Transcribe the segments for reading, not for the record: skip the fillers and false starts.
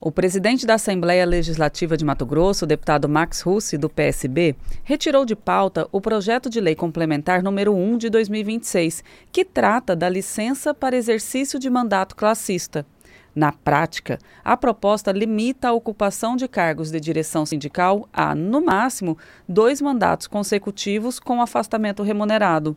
O presidente da Assembleia Legislativa de Mato Grosso, o deputado Max Russi, do PSB, retirou de pauta o projeto de lei complementar número 1 de 2026, que trata da licença para exercício de mandato classista. Na prática, a proposta limita a ocupação de cargos de direção sindical a, no máximo, 2 mandatos consecutivos com afastamento remunerado.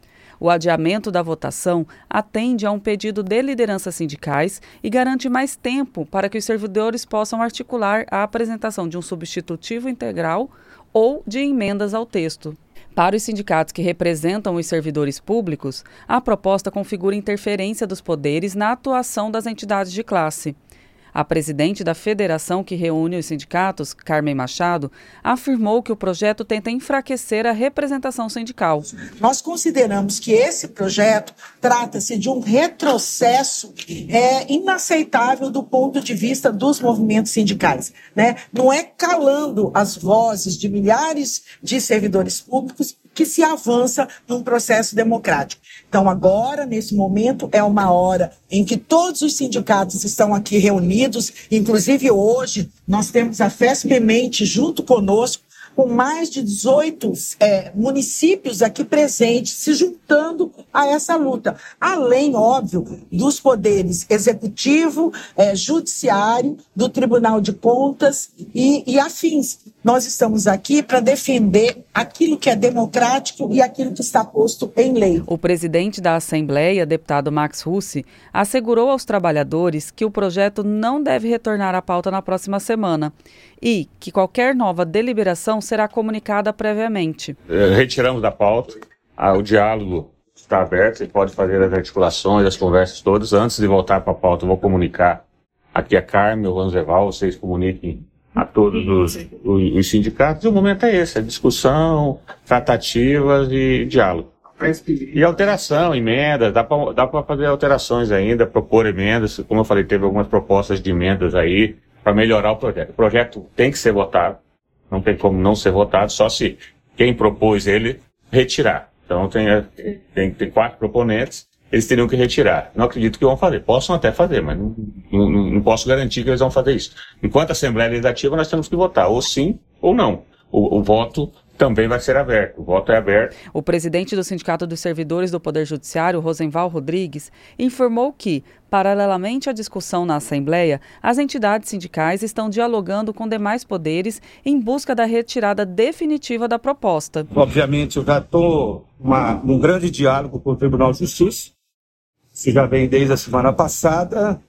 O adiamento da votação atende a um pedido de lideranças sindicais e garante mais tempo para que os servidores possam articular a apresentação de um substitutivo integral ou de emendas ao texto. Para os sindicatos que representam os servidores públicos, a proposta configura interferência dos poderes na atuação das entidades de classe. A presidente da federação que reúne os sindicatos, Carmen Machado, afirmou que o projeto tenta enfraquecer a representação sindical. Nós consideramos que esse projeto trata-se de um retrocesso inaceitável do ponto de vista dos movimentos sindicais, né? Não é calando as vozes de milhares de servidores públicos que se avança num processo democrático. Então, agora, nesse momento, é uma hora em que todos os sindicatos estão aqui reunidos, inclusive hoje, nós temos a FESP-Mente junto conosco, com mais de 18 municípios aqui presentes, se juntando a essa luta. Além, óbvio, dos poderes executivo, judiciário, do Tribunal de Contas e afins. Nós estamos aqui para defender aquilo que é democrático e aquilo que está posto em lei. O presidente da Assembleia, deputado Max Russi, assegurou aos trabalhadores que o projeto não deve retornar à pauta na próxima semana e que qualquer nova deliberação será comunicada previamente. Retiramos da pauta, o diálogo está aberto, você pode fazer as articulações, as conversas todas. Antes de voltar para a pauta, eu vou comunicar aqui a Carmen, o Ranzeval, vocês comuniquem a todos os sindicatos. E o momento é esse, é discussão, tratativas e diálogo. E alteração, emendas, dá para fazer alterações ainda, propor emendas. Como eu falei, teve algumas propostas de emendas aí para melhorar o projeto. O projeto tem que ser votado, não tem como não ser votado, só se quem propôs ele retirar. Então tem 4 proponentes, eles teriam que retirar. Não acredito que vão fazer. Possam até fazer, mas não posso garantir que eles vão fazer isso. Enquanto Assembleia Legislativa, nós temos que votar, ou sim ou não. O voto também vai ser aberto. O voto é aberto. O presidente do Sindicato dos Servidores do Poder Judiciário, Rosenval Rodrigues, informou que, paralelamente à discussão na Assembleia, as entidades sindicais estão dialogando com demais poderes em busca da retirada definitiva da proposta. Obviamente, eu já estou num grande diálogo com o Tribunal de Justiça. Isso já vem desde a semana passada.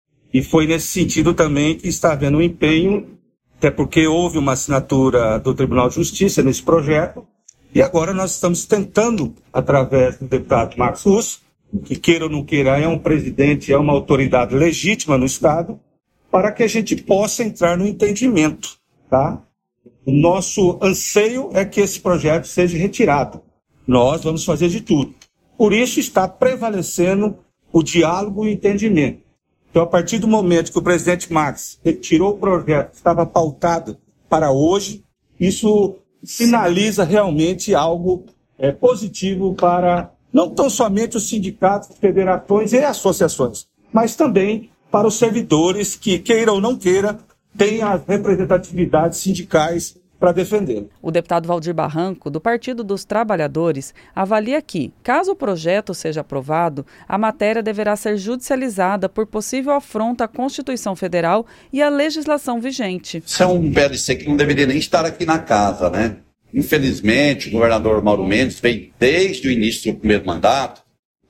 E foi nesse sentido também que está havendo um empenho, até porque houve uma assinatura do Tribunal de Justiça nesse projeto, e agora nós estamos tentando, através do deputado Max Russi, que queira ou não queira, é um presidente, é uma autoridade legítima no Estado, para que a gente possa entrar no entendimento, tá? O nosso anseio é que esse projeto seja retirado. Nós vamos fazer de tudo. Por isso está prevalecendo o diálogo e o entendimento. Então, a partir do momento que o presidente Max retirou o projeto que estava pautado para hoje, isso sinaliza realmente algo positivo para não tão somente os sindicatos, federações e associações, mas também para os servidores que, queira ou não queira, têm as representatividades sindicais para defender. O deputado Valdir Barranco, do Partido dos Trabalhadores, avalia que, caso o projeto seja aprovado, a matéria deverá ser judicializada por possível afronta à Constituição Federal e à legislação vigente. Isso é um PLC que não deveria nem estar aqui na casa, né? Infelizmente, o governador Mauro Mendes veio desde o início do primeiro mandato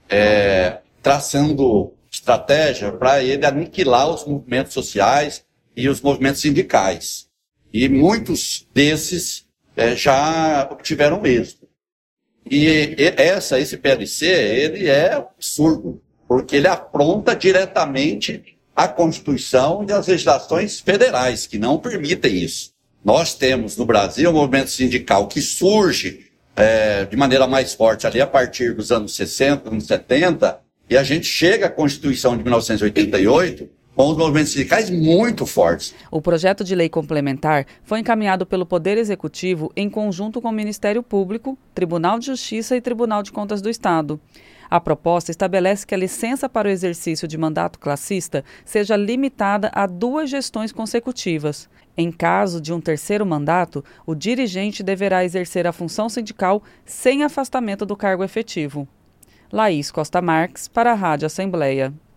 traçando estratégia para ele aniquilar os movimentos sociais e os movimentos sindicais. E muitos desses já obtiveram êxito. E esse PLC, ele é absurdo, porque ele afronta diretamente a Constituição e as legislações federais, que não permitem isso. Nós temos no Brasil um movimento sindical que surge de maneira mais forte ali a partir dos anos 60, anos 70, e a gente chega à Constituição de 1988 com os movimentos sindicais muito fortes. O projeto de lei complementar foi encaminhado pelo Poder Executivo em conjunto com o Ministério Público, Tribunal de Justiça e Tribunal de Contas do Estado. A proposta estabelece que a licença para o exercício de mandato classista seja limitada a 2 gestões consecutivas. Em caso de um terceiro mandato, o dirigente deverá exercer a função sindical sem afastamento do cargo efetivo. Laís Costa Marques, para a Rádio Assembleia.